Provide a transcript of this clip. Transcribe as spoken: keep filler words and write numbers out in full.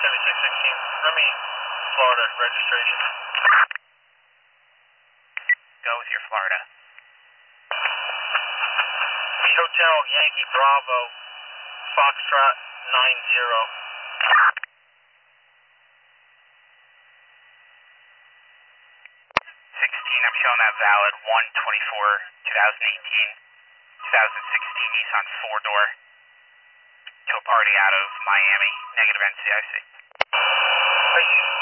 seventy-six sixteen. Run me Florida registration. Go with your Florida. The Hotel Yankee Bravo, Foxtrot nine zero. sixteen, I'm showing that valid one twenty-four twenty eighteen, twenty sixteen Nissan four-door to a party out of Miami, negative N C I C. Thank you.